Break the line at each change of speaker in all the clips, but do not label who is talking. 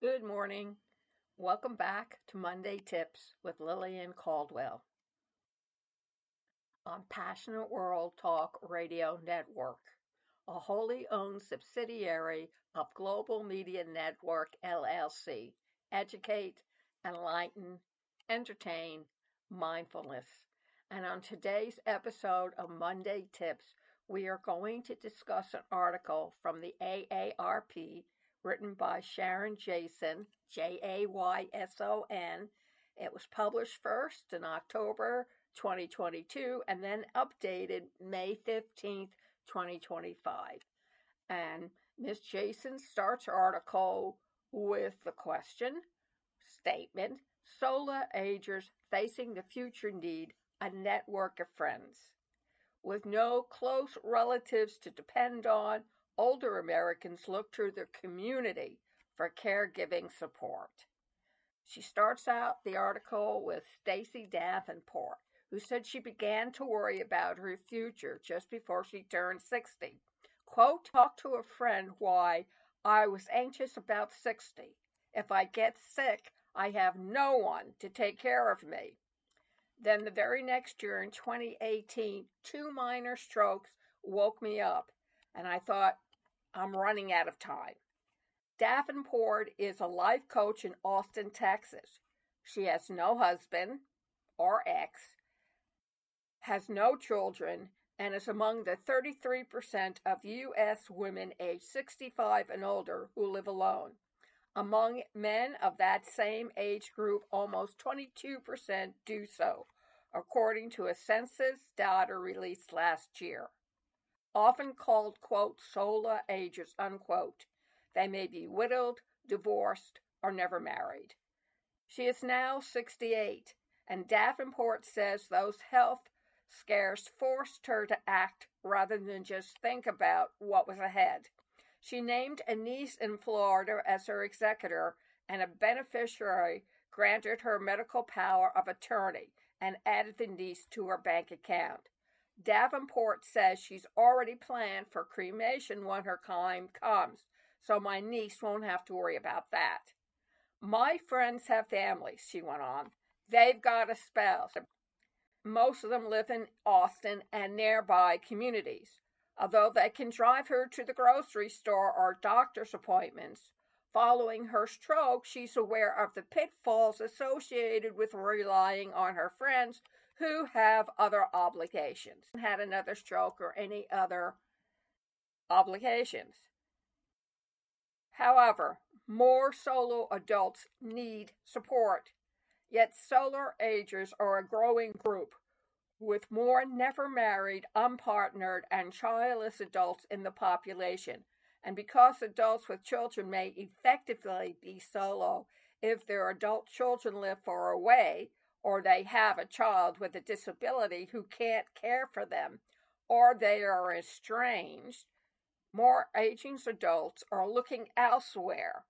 Good morning. Welcome back to Monday Tips with Lillian Caldwell on Passionate World Talk Radio Network, a wholly owned subsidiary of Global Media Network LLC. Educate, enlighten, entertain, mindfulness. And on today's episode of Monday Tips, we are going to discuss an article from the AARP written by Sharon Jayson, Jayson. It was published first in October 2022 and then updated May 15th, 2025. And Ms. Jayson starts her article with the question, statement, solo agers facing the future need a network of friends. With no close relatives to depend on, older Americans look to their community for caregiving support. She starts out the article with Stacy Davenport, who said she began to worry about her future just before she turned 60. Quote, talk to a friend why I was anxious about 60. If I get sick, I have no one to take care of me. Then the very next year in 2018, 2 minor strokes woke me up, and I thought, I'm running out of time. Davenport is a life coach in Austin, Texas. She has no husband or ex, has no children, and is among the 33% of U.S. women aged 65 and older who live alone. Among men of that same age group, almost 22% do so, according to a census data released last year. Often called, quote, solo agers, unquote. They may be widowed, divorced, or never married. She is now 68, and Davenport says those health scares forced her to act rather than just think about what was ahead. She named a niece in Florida as her executor, and a beneficiary granted her medical power of attorney and added the niece to her bank account. Davenport says she's already planned for cremation when her time comes, so my niece won't have to worry about that. My friends have families, she went on. They've got a spouse. Most of them live in Austin and nearby communities. Although they can drive her to the grocery store or doctor's appointments, following her stroke, she's aware of the pitfalls associated with relying on her friends who have other obligations, had another stroke or any other obligations. However, more solo adults need support, yet solo agers are a growing group, with more never married, unpartnered, and childless adults in the population. And because adults with children may effectively be solo if their adult children live far away, or they have a child with a disability who can't care for them, or they are estranged, more aging adults are looking elsewhere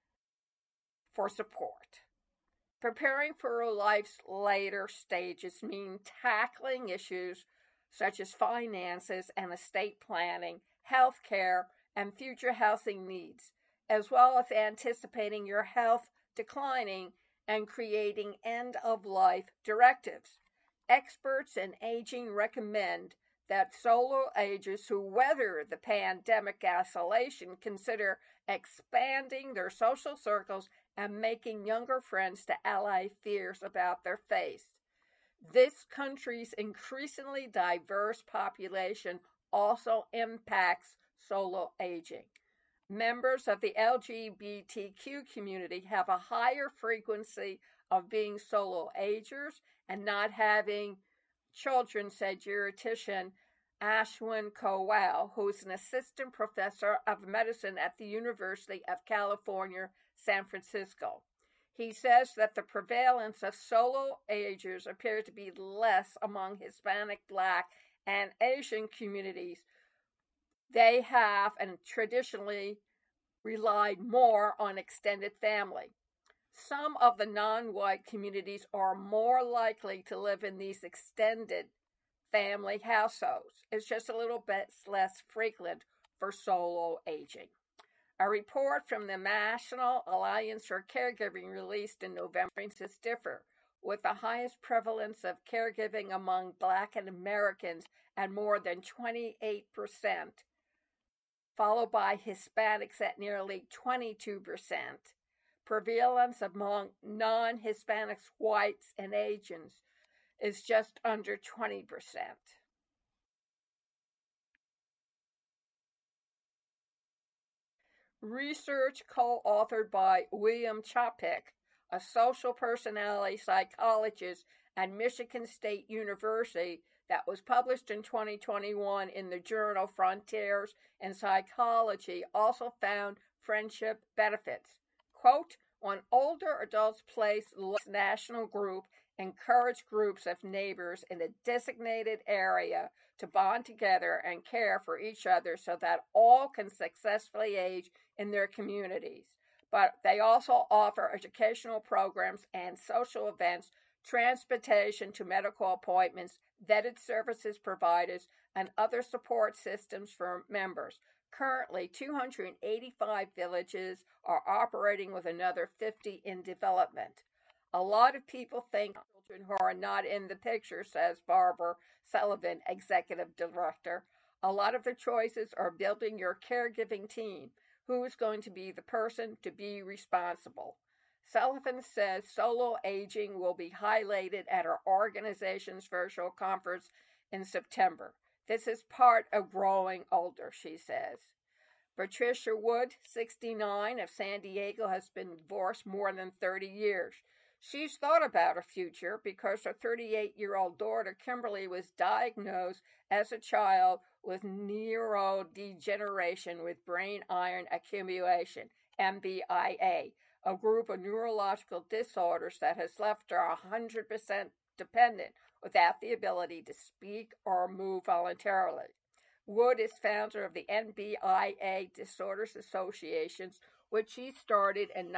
for support. Preparing for life's later stages means tackling issues such as finances and estate planning, health care, and future housing needs, as well as anticipating your health declining and creating end-of-life directives. Experts in aging recommend that solo agers who weather the pandemic isolation consider expanding their social circles and making younger friends to allay fears about their faith. This country's increasingly diverse population also impacts solo aging. Members of the LGBTQ community have a higher frequency of being solo agers and not having children, said geriatrician Ashwin Kowal, who is an assistant professor of medicine at the University of California, San Francisco. He says that the prevalence of solo agers appears to be less among Hispanic, Black, and Asian communities. They have and traditionally relied more on extended family. Some of the non-white communities are more likely to live in these extended family households. It's just a little bit less frequent for solo aging. A report from the National Alliance for Caregiving released in November census differ, with the highest prevalence of caregiving among Black and Americans at more than 28%, followed by Hispanics at nearly 22%. Prevalence among non-Hispanics, whites, and Asians is just under 20%. Research co-authored by William Chapek, a social personality psychologist at Michigan State University, that was published in 2021 in the journal Frontiers in Psychology, also found friendship benefits. Quote, when older adults place national group, encourage groups of neighbors in a designated area to bond together and care for each other so that all can successfully age in their communities. But they also offer educational programs and social events, transportation to medical appointments, vetted services providers, and other support systems for members. Currently, 285 villages are operating with another 50 in development. A lot of people think children who are not in the picture, says Barbara Sullivan, executive director. A lot of the choices are building your caregiving team. Who is going to be the person to be responsible? Sullivan says solo aging will be highlighted at our organization's virtual conference in September. This is part of growing older, she says. Patricia Wood, 69, of San Diego, has been divorced more than 30 years. She's thought about her future because her 38-year-old daughter, Kimberly, was diagnosed as a child with neurodegeneration with brain iron accumulation, MBIA, a group of neurological disorders that has left her 100% dependent without the ability to speak or move voluntarily. Wood is founder of the NBIA Disorders Associations, which she started in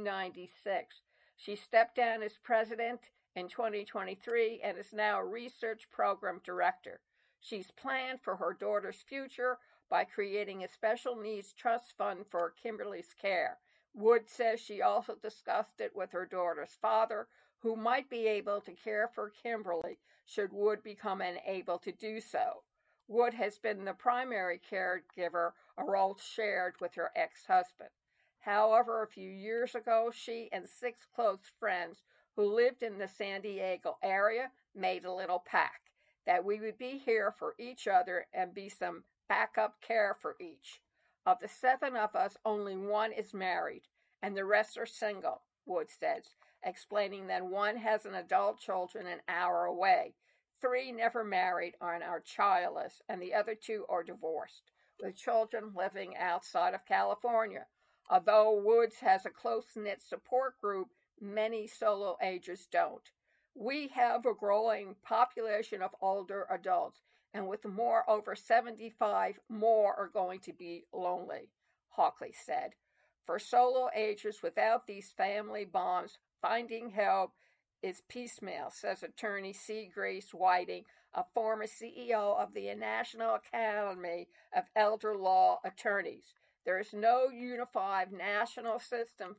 1996. She stepped down as president in 2023 and is now a research program director. She's planned for her daughter's future by creating a special needs trust fund for Kimberly's care. Wood says she also discussed it with her daughter's father, who might be able to care for Kimberly should Wood become unable to do so. Wood has been the primary caregiver, a role shared with her ex-husband. However, a few years ago, she and 6 close friends who lived in the San Diego area made a little pact that we would be here for each other and be some backup care for each. Of the 7 of us, only 1 is married, and the rest are single, Wood says, explaining that 1 has an adult children an hour away. 3 never married and are childless, and the other 2 are divorced, with children living outside of California. Although Woods has a close-knit support group, many solo agers don't. We have a growing population of older adults, and with more over 75, more are going to be lonely, Hockley said. For solo agers without these family bonds, finding help is piecemeal, says attorney C. Grace Whiting, a former CEO of the National Academy of Elder Law Attorneys. There is no unified national system